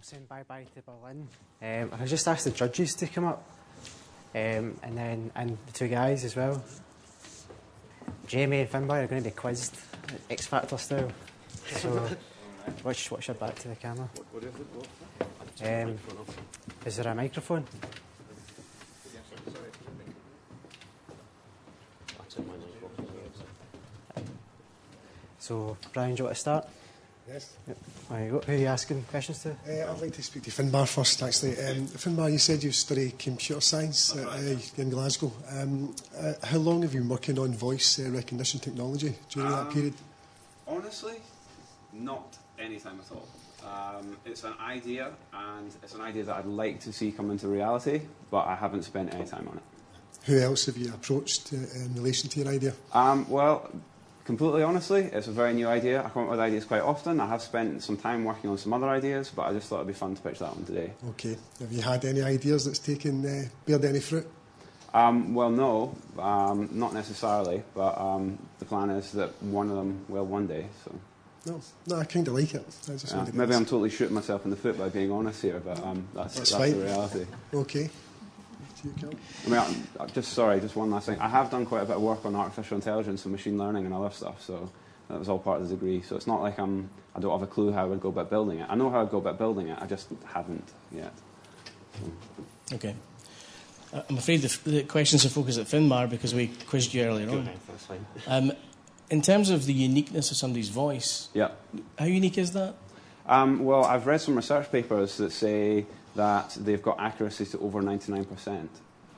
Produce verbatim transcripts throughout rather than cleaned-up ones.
saying bye-bye to Berlin. Um, I just asked the judges to come up, um, and then and the two guys as well. Jamie and Finbar are going to be quizzed, X Factor style. So, watch, watch your back to the camera. What, what is it? Um, is there a microphone? So, Brian, do you want to start? Yes. Yep. There you go. Who are you asking questions to? Uh, I'd like to speak to Finbar first, actually. Um, Finbar, you said you study computer science at, uh, in Glasgow. Um, uh, how long have you been working on voice uh, recognition technology during um, that period? Honestly, not any time at all. Um, it's an idea, and it's an idea that I'd like to see come into reality, but I haven't spent any time on it. Who else have you approached uh, in relation to your idea? Um, well, completely honestly, it's a very new idea. I come up with ideas quite often. I have spent some time working on some other ideas, but I just thought it'd be fun to pitch that one today. Okay. Have you had any ideas that's taken, uh, bared any fruit? Um, well, no, um, not necessarily, but um, the plan is that one of them will one day. So. No, no, I kind of like it. I just Yeah, maybe I'm totally shooting myself in the foot by being honest here, but um, that's, that's, that's fine. the reality. Okay. To you, Cal. I mean, I'm, I'm just sorry, just one last thing. I have done quite a bit of work on artificial intelligence and machine learning and other stuff, so that was all part of the degree. So it's not like I'm, I don't have a clue how I would go about building it. I know how I'd go about building it, I just haven't yet. So. Okay. Uh, I'm afraid the, the questions are focused at Finbar because we quizzed you earlier on. That's fine. Um, in terms of the uniqueness of somebody's voice, Yeah. how unique is that? Um, well, I've read some research papers that say that they've got accuracy to over ninety-nine percent.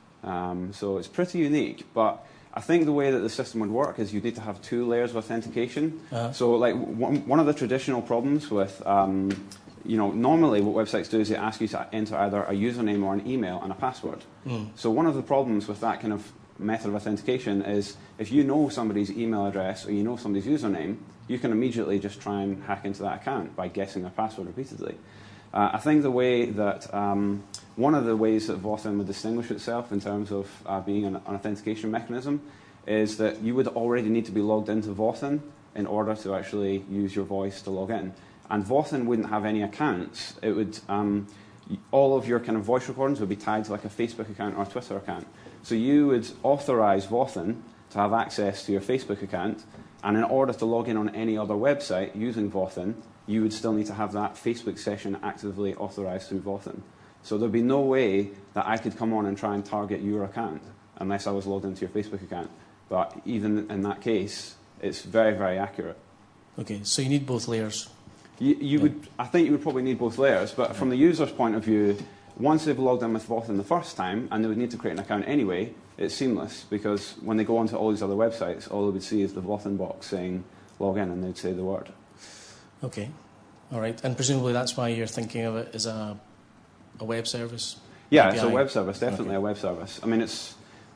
Um, so it's pretty unique, but I think the way that the system would work is you'd need to have two layers of authentication. Uh-huh. So like one, one of the traditional problems with, um, you know, normally what websites do is they ask you to enter either a username or an email and a password. Mm. So one of the problems with that kind of method of authentication is if you know somebody's email address or you know somebody's username, you can immediately just try and hack into that account by guessing their password repeatedly. Uh, I think the way that, um, one of the ways that Vothin would distinguish itself in terms of uh, being an, an authentication mechanism is that you would already need to be logged into Vothin in order to actually use your voice to log in. And Vothin wouldn't have any accounts. It would, um, all of your kind of voice recordings would be tied to like a Facebook account or a Twitter account. So you would authorize Vothin to have access to your Facebook account, and in order to log in on any other website using Vothin, you would still need to have that Facebook session actively authorized through Vothin. So there'd be no way that I could come on and try and target your account unless I was logged into your Facebook account. But even in that case, it's very, very accurate. Okay, so you need both layers. You, you yeah. would, I think you would probably need both layers, but yeah. From the user's point of view, once they've logged in with Vothin the first time, and they would need to create an account anyway, it's seamless, because when they go onto all these other websites, all they would see is the Vothin box saying log in, and they'd say the word. Okay, all right, and presumably that's why you're thinking of it as a, a web service? Yeah, A P I. It's a web service, definitely okay. a web service. I mean, it's,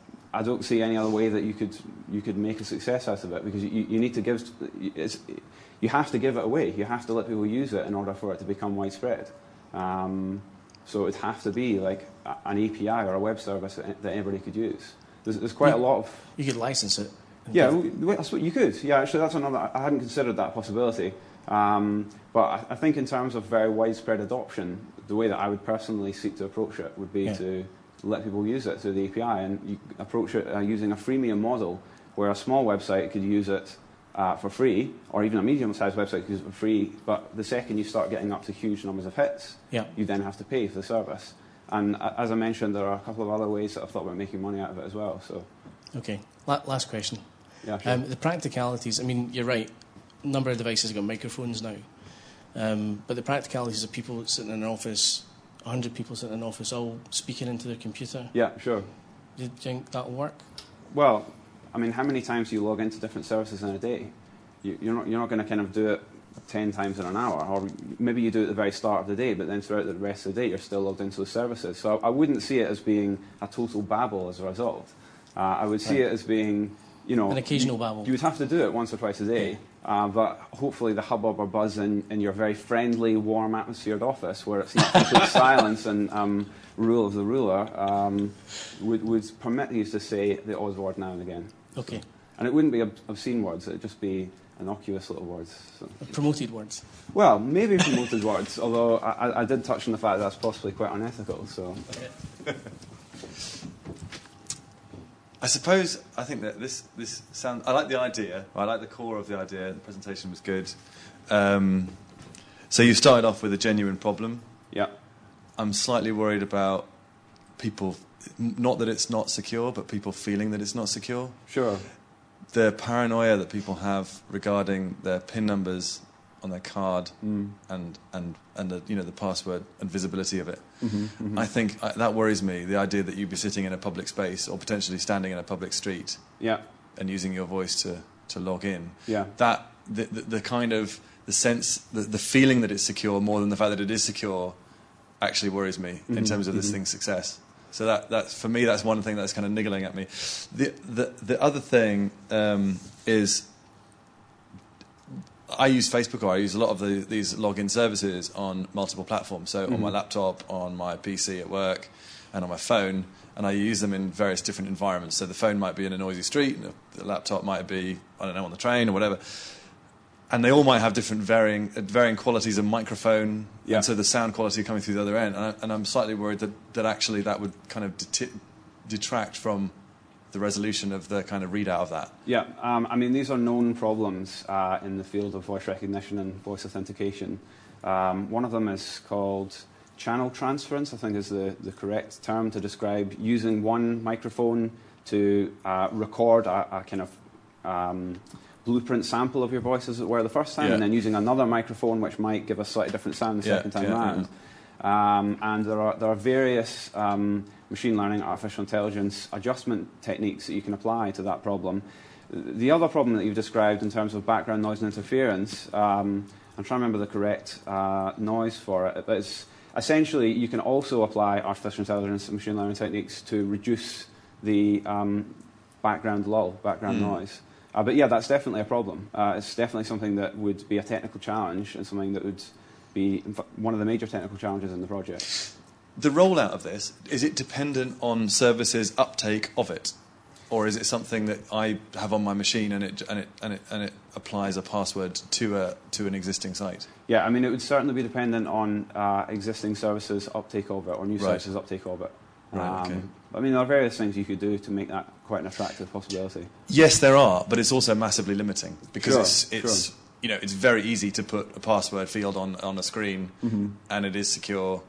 I don't see any other way that you could you could make a success out of it, because you, you need to give, it's, you have to give it away. You have to let people use it in order for it to become widespread. Um, so it'd have to be like an A P I or a web service that anybody could use. There's, there's quite you, a lot of... You could license it. Yeah, well, that's what you could. Yeah, actually, that's another... I hadn't considered that possibility. Um, but I, I think in terms of very widespread adoption, the way that I would personally seek to approach it would be yeah. to let people use it through the A P I, and you approach it uh, using a freemium model where a small website could use it uh, for free, or even a medium-sized website could use it for free, but the second you start getting up to huge numbers of hits, yeah. you then have to pay for the service. And uh, as I mentioned, there are a couple of other ways that I've thought about making money out of it as well. So, okay, La- last question. Yeah, sure. um, the practicalities, I mean, you're right, a number of devices have got microphones now, um, but the practicalities of people sitting in an office, one hundred people sitting in an office all speaking into their computer. Yeah, sure. Do you think that'll work? Well, I mean, how many times do you log into different services in a day? You, you're not, you're not going to kind of do it ten times in an hour, or maybe you do it at the very start of the day, but then throughout the rest of the day you're still logged into those services. So I wouldn't see it as being a total babble as a result. Uh, I would see right. it as being, you know... An occasional you, babble. You would have to do it once or twice a day, uh, but hopefully the hubbub or buzz in, in your very friendly, warm atmosphered office, where it's not complete silence and um, rule of the ruler, um, would, would permit you to say the Oz word now and again. Okay. And it wouldn't be ob- obscene words, it would just be innocuous little words. So. Promoted words. Well, maybe promoted words, although I, I did touch on the fact that that's possibly quite unethical. So. I suppose I think that this this sound. I like the idea. I like the core of the idea. The presentation was good. Um, so you started off with a genuine problem. Yeah. I'm slightly worried about people. Not that it's not secure, but people feeling that it's not secure. Sure. The paranoia that people have regarding their PIN numbers on their card mm. and and and the, you know, the password and visibility of it. Mm-hmm, mm-hmm. I think I, that worries me. The idea that you'd be sitting in a public space or potentially standing in a public street, yeah, and using your voice to, to log in. Yeah. That the, the, the kind of the sense, the, the feeling that it's secure more than the fact that it is secure, actually worries me mm-hmm, in terms of this mm-hmm. thing's success. So that that's for me. That's one thing that's kind of niggling at me. The the the other thing um, is. I use Facebook, or I use a lot of the, these login services on multiple platforms. So mm-hmm. on my laptop, on my P C at work, and on my phone, and I use them in various different environments. So the phone might be in a noisy street, and the laptop might be, I don't know, on the train or whatever. And they all might have different varying varying qualities of microphone, yeah. and so the sound quality coming through the other end. And, I, and I'm slightly worried that, that actually that would kind of det- detract from the resolution of the kind of readout of that. Yeah, um, I mean, these are known problems uh, in the field of voice recognition and voice authentication. Um, one of them is called channel transference, I think is the, the correct term to describe using one microphone to uh, record a, a kind of um, blueprint sample of your voice, as it were, the first time, yeah. and then using another microphone which might give a slightly different sound the yeah, second time yeah, around. Yeah. Um, and there are, there are various um, machine learning, artificial intelligence adjustment techniques that you can apply to that problem. The other problem that you've described in terms of background noise and interference, um, I'm trying to remember the correct uh, noise for it, but it's essentially you can also apply artificial intelligence and machine learning techniques to reduce the um, background lull, background mm. noise. Uh, but yeah, that's definitely a problem. Uh, it's definitely something that would be a technical challenge and something that would be one of the major technical challenges in the project. The rollout of this, is it dependent on services' uptake of it? Or is it something that I have on my machine and it and it and it and it applies a password to a to an existing site? Yeah, I mean, it would certainly be dependent on uh, existing services' uptake of it or new right. services' uptake of it. Right, um, okay. I mean, there are various things you could do to make that quite an attractive possibility. Yes, there are, but it's also massively limiting because sure, it's it's sure. you know it's very easy to put a password field on on a screen mm-hmm. and it is secure,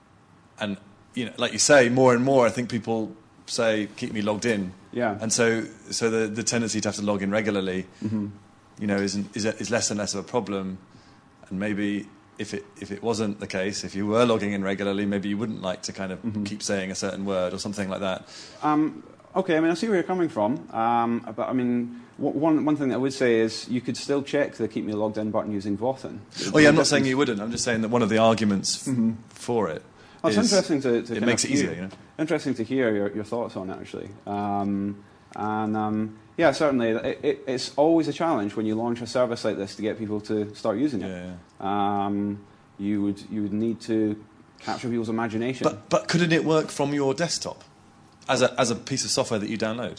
and you know, like you say, more and more, I think people say, keep me logged in. Yeah. And so, so the, the tendency to have to log in regularly, mm-hmm. you know, is, is is less and less of a problem. And maybe if it if it wasn't the case, if you were logging in regularly, maybe you wouldn't like to kind of mm-hmm. keep saying a certain word or something like that. Um, okay, I mean, I see where you're coming from. Um, but I mean, w- one one thing that I would say is you could still check the keep me logged in button using Vothin. Oh yeah, I'm not saying you wouldn't. I'm just saying that one of the arguments mm-hmm. for it. Oh, it's interesting to, to it kind makes of it easier, hear, you know. Interesting to hear your, your thoughts on it, actually. Um, and um, yeah, certainly, it, it, it's always a challenge when you launch a service like this to get people to start using it. Yeah, yeah. Um, you would you would need to capture people's imagination. But but couldn't it work from your desktop as a as a piece of software that you download?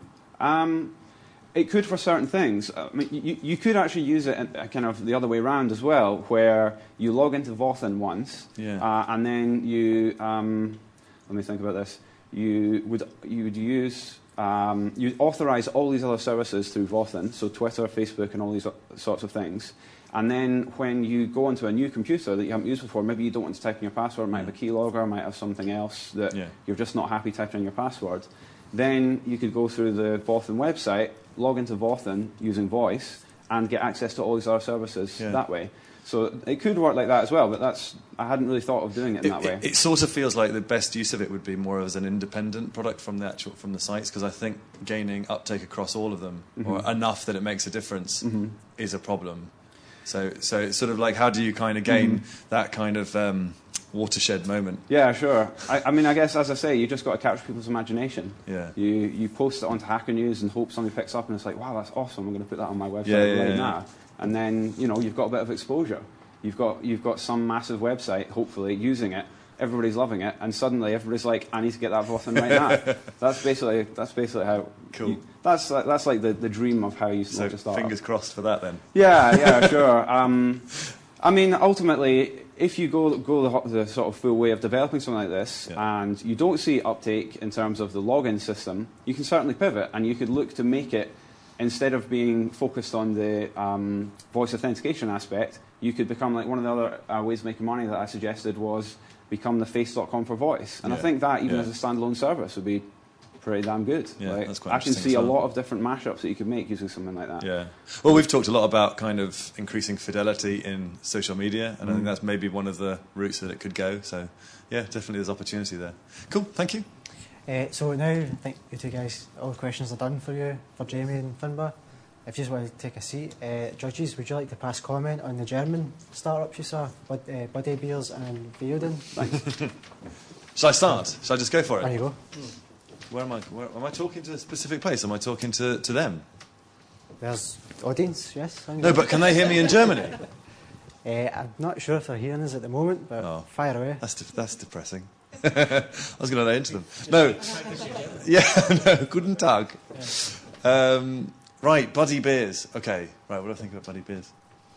Um, It could for certain things. I mean, you, you could actually use it in, uh, kind of the other way around as well, where you log into Vothin once, yeah. uh, and then you, um, let me think about this, you would, you would use, um, you authorize all these other services through Vothin, so Twitter, Facebook, and all these sorts of things. And then when you go onto a new computer that you haven't used before, maybe you don't want to type in your password, it might have a keylogger, might have something else that yeah. you're just not happy typing in your password. Then you could go through the Vothin website, log into Vothin using voice, and get access to all these other services yeah. that way. So it could work like that as well, but that's I hadn't really thought of doing it in it, that way. It, it sort of feels like the best use of it would be more as an independent product from the actual from the sites, because I think gaining uptake across all of them, mm-hmm. or enough that it makes a difference, mm-hmm. is a problem. So, so it's sort of like, how do you kind of gain mm-hmm. that kind of um, watershed moment? Yeah, sure. I, I mean, I guess, as I say, you just got to capture people's imagination. Yeah. You you post it onto Hacker News and hope somebody picks up and it's like, wow, that's awesome, I'm going to put that on my website yeah, yeah, right yeah. now. And then, you know, you've got a bit of exposure. You've got, you've got some massive website, hopefully, using it, everybody's loving it, and suddenly everybody's like, I need to get that button right now. that's basically that's basically how. Cool. You, that's like, that's like the, the dream of how you So launch a startup. fingers crossed for that then. Yeah, yeah, sure. Um, I mean, ultimately, if you go go the, ho- the sort of full way of developing something like this, Yeah. and you don't see uptake in terms of the login system, you can certainly pivot, and you could look to make it, instead of being focused on the um, voice authentication aspect, you could become like one of the other uh, ways of making money that I suggested was become the face dot com for voice. And Yeah. I think that, even Yeah. as a standalone service, would be pretty damn good. Yeah, Like, that's quite I can interesting see as a well. lot of different mashups that you could make using something like that. Yeah. Well, we've talked a lot about kind of increasing fidelity in social media, and I think that's maybe one of the routes that it could go. So, yeah, definitely there's opportunity there. Cool, thank you. Uh, so now, I think you two guys, all the questions are done for you, for Jamie and Finbar. If you just want to take a seat, uh, judges, would you like to pass comment on the German startups you saw, Bud, uh, Buddy Beers and Veoden? Shall I start? Shall I just go for There it? you go. Where am I? Where, am I talking to a specific place? Am I talking to, to them? There's audience, yes? No, but can they hear me in Germany? Uh, I'm not sure if they're hearing us at the moment, but Oh. fire away. That's de- that's depressing. I was going to lay into them. No. Yeah, no, guten Tag. Um, right, Buddy Beers. Okay, right, what do I think about Buddy Beers?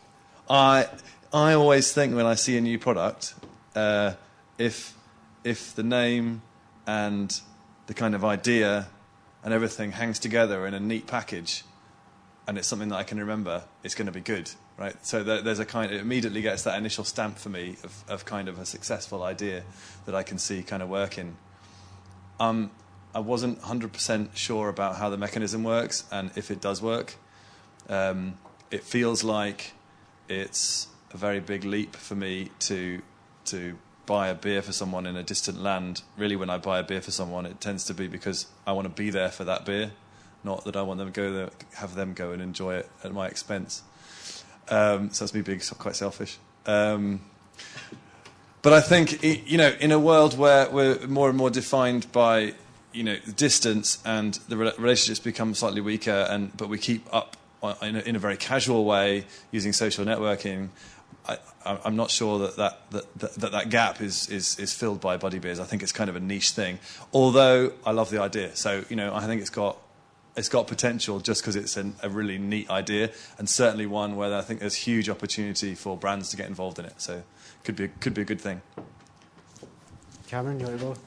I I always think when I see a new product, uh, if if the name and the kind of idea and everything hangs together in a neat package, and it's something that I can remember, it's going to be good, right? So there, there's a kind, it immediately gets that initial stamp for me of, of kind of a successful idea that I can see kind of working. Um, I wasn't one hundred percent sure about how the mechanism works and if it does work. Um, it feels like it's a very big leap for me to to buy a beer for someone in a distant land. Really, when I buy a beer for someone, it tends to be because I want to be there for that beer, not that I want them to go there, have them go and enjoy it at my expense. Um, so that's me being quite selfish. Um, but I think, you know, in a world where we're more and more defined by, you know, distance and the relationships become slightly weaker, and but we keep up in a, in a very casual way using social networking, I, I'm not sure that that, that, that, that gap is, is, is filled by Buddy Beers. I think it's kind of a niche thing. Although I love the idea. So, you know, I think it's got it's got potential just because it's an, a really neat idea, and certainly one where I think there's huge opportunity for brands to get involved in it. So could be, could be a good thing. Cameron, you want to go?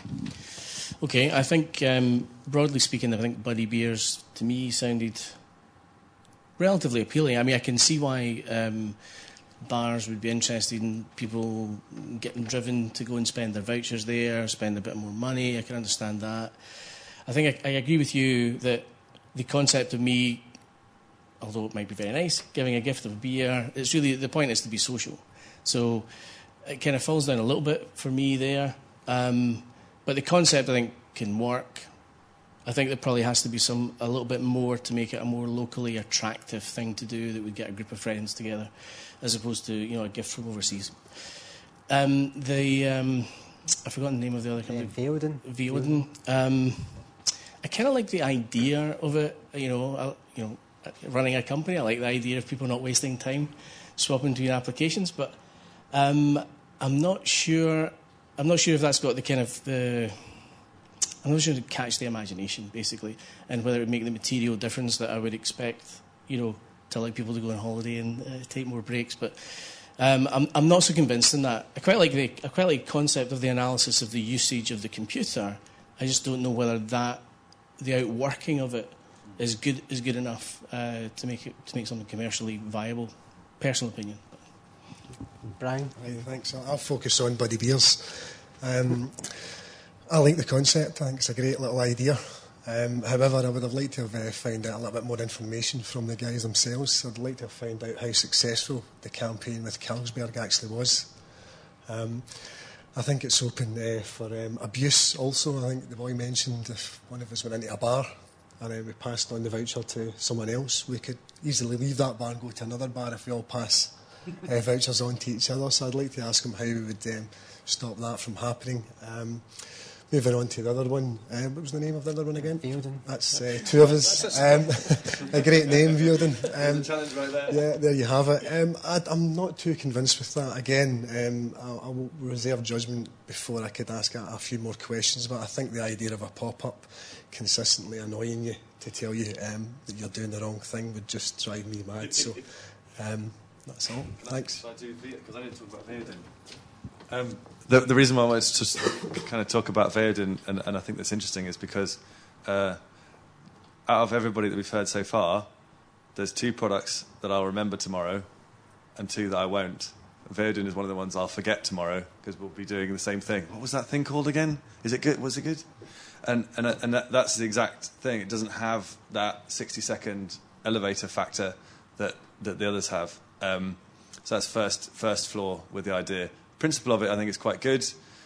Okay, I think, um, broadly speaking, I think Buddy Beers, to me, sounded relatively appealing. I mean, I can see why um, bars would be interested in people getting driven to go and spend their vouchers there, spend a bit more money. I can understand that. I think I, I agree with you that the concept of me, although it might be very nice, giving a gift of a beer, it's really, the point is to be social. So it kind of falls down a little bit for me there. Um, but the concept, I think, can work. I think there probably has to be some a little bit more to make it a more locally attractive thing to do that would get a group of friends together, as opposed to, you know, a gift from overseas. Um, the um, I've forgotten the name of the other Uh, company. Veoden. Veoden. Um, I kind of like the idea of it. You know, I, you know, running a company. I like the idea of people not wasting time swapping between applications. But um, I'm not sure. I'm not sure if that's got the kind of the. I'm not sure to catch the imagination, basically, and whether it would make the material difference that I would expect, you know, to allow people to go on holiday and uh, take more breaks. But um, I'm, I'm not so convinced in that. I quite like the I quite like the concept of the analysis of the usage of the computer. I just don't know whether that the outworking of it is good is good enough uh, to make it to make something commercially viable. Personal opinion. Brian. Right, thanks. I'll I'll focus on Buddy Beers. Um, I like the concept. I think it's a great little idea. Um, however, I would have liked to have uh, found out a little bit more information from the guys themselves. I'd like to have found out how successful the campaign with Carlsberg actually was. Um, I think it's open uh, for um, abuse also. I think the boy mentioned if one of us went into a bar and uh, we passed on the voucher to someone else, we could easily leave that bar and go to another bar if we all pass uh, vouchers on to each other. So I'd like to ask him how we would um, stop that from happening. Um, moving on to the other one. Um, what was the name of the other one again? Veoden. That's uh, two of us. Um, a great name, Veoden. Um, challenge right there. yeah, there you have it. Um, I, I'm not too convinced with that. Again, um, I, I will reserve judgment before I could ask a, a few more questions, but I think the idea of a pop-up consistently annoying you to tell you um, that you're doing the wrong thing would just drive me mad. So um, that's all. Thanks. I do because I didn't talk about Veoden. Um, the, the reason why I wanted to just kind of talk about Veoden, and, and I think that's interesting, is because uh, out of everybody that we've heard so far, there's two products that I'll remember tomorrow and two that I won't. Veoden is one of the ones I'll forget tomorrow because we'll be doing the same thing. What was that thing called again? Is it good? Was it good? And, and, and that, that's the exact thing. It doesn't have that sixty second elevator factor that, that the others have. Um, so that's first, first flaw with the idea. Principle of it, I think, is quite good.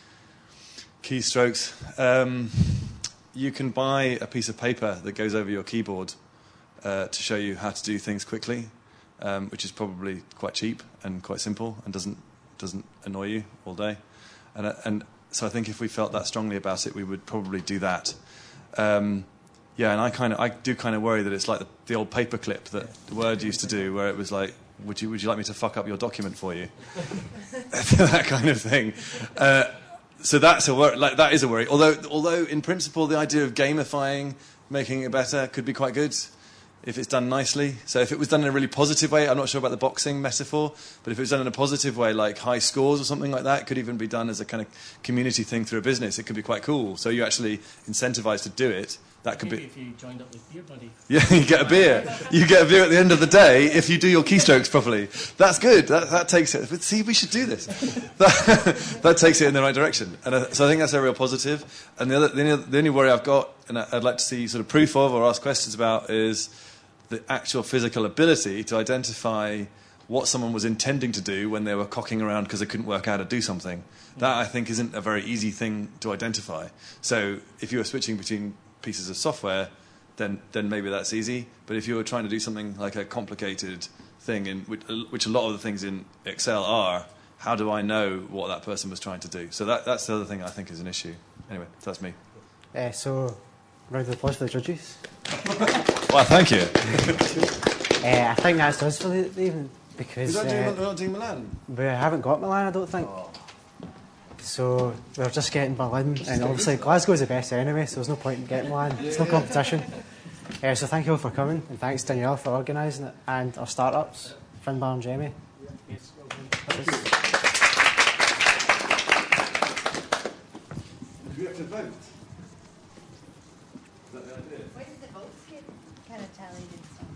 Keystrokes. Um, you can buy a piece of paper that goes over your keyboard uh, to show you how to do things quickly, um, which is probably quite cheap and quite simple and doesn't doesn't annoy you all day. And, uh, and so I think if we felt that strongly about it, we would probably do that. Um, yeah, and I kind of I do kind of worry that it's like the, the old paperclip that Word used to do, where it was like, Would you, would you like me to fuck up your document for you? That kind of thing. Uh, so that's a wor- like that is a worry. Although, although in principle, the idea of gamifying, making it better, could be quite good if it's done nicely. So if it was done in a really positive way, I'm not sure about the boxing metaphor, but if it was done in a positive way, like high scores or something like that, it could even be done as a kind of community thing through a business. It could be quite cool. So you're actually incentivized to do it. That could Maybe be. if you joined up with Beer Buddy. Yeah, you get a beer. You get a beer at the end of the day if you do your keystrokes properly. That's good. That, that takes it. But see, we should do this. That, that takes it in the right direction. And uh, so I think that's a real positive. And the, other, the, only, the only worry I've got, and I'd like to see sort of proof of or ask questions about, is the actual physical ability to identify what someone was intending to do when they were cocking around because they couldn't work out how to do something. That, I think, isn't a very easy thing to identify. So if you were switching between pieces of software, then then maybe that's easy. But if you were trying to do something like a complicated thing, in which, which a lot of the things in Excel are, how do I know what that person was trying to do? So that that's the other thing I think is an issue. Anyway, that's me. Uh, so, round of applause for the judges. Well, thank you. uh, I think that's us for the, the evening because We're not, uh, doing, we're not doing Milan. we haven't got Milan, I don't think. Oh. So we're just getting Berlin, and obviously Glasgow's the best anyway, so there's no point in getting Milan. It's no competition. Uh, so thank you all for coming, and thanks Danielle for organising it, and our startups, Finbar and Jamie. Yes, well done. Do we have to vote? Is that the idea? Where did the votes get kind of tallied and stuff?